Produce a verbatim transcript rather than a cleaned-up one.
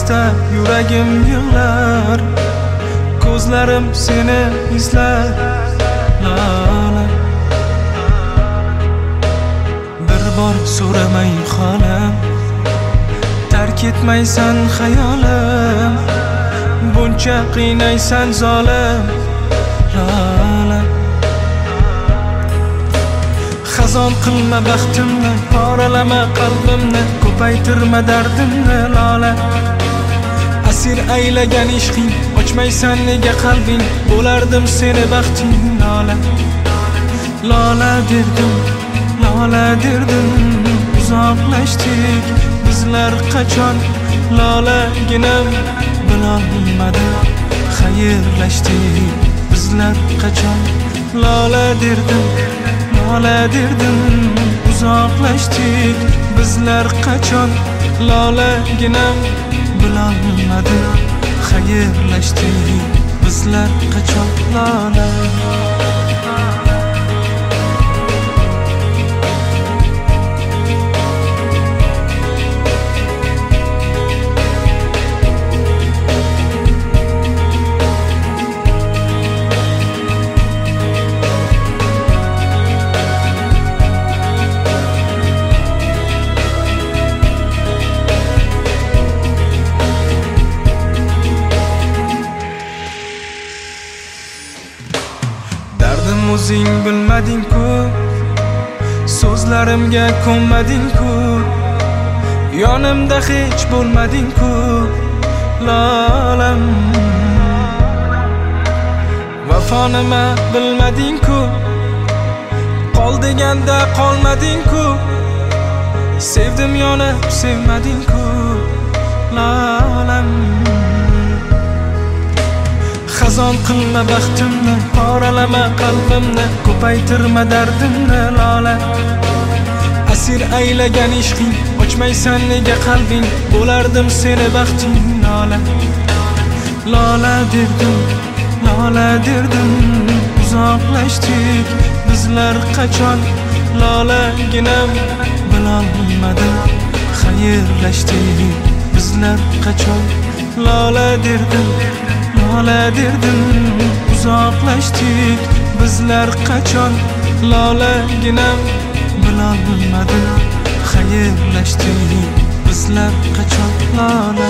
asta yuragim yig'lar, ko'zlarim seni izlar. Lola, bir bor so'ramay xolam, tark etmaysan xayolim, buncha qiynaysan zolim. Lola, xazon qilma baxtimni, poralama qalbimni, ko'paytirma dardimni. Lola, asir aylagan ishqing, ochmaysan nega qalbing, bo'lardim seni baxting. Lola, Lola derdim, Lola derdim, uzoqlashdik bizlar qachon. Lola ginam bilolmadim, xayrlashdik bizlar qachon. Lola derdim, Lola derdim, uzoqlashdik bizlar qachon. Lola ginam bilolmadim, xayrlashdik bizlar qachon. Lola, o'zing bilmading-ku, so'zlarimga ko'nmading-ku, yonimda hech bo'lmading-ku. Lolam, vafo nima bilmading-ku, qol deganda qolmading-ku, sevdim yonib sevmading-ku. Lolam, xazon qilma baxtimni, poralama qalbimni, ko'paytirma dardimni. Lola, asir aylagan ishqing, ochmaysan nega qalbing, bo'lardim seni baxting. Lola, Lola derdim, Lola derdim, uzoqlashdik bizlar qachon. Lola ginam bilolmadim, xayrlashdik bizlar qachon. Lola derdim, Lola derdim, uzoqlashdik bizlar qachon. Lola ginam bilolmadim, xayrlashdik bizlar qachon. Lola.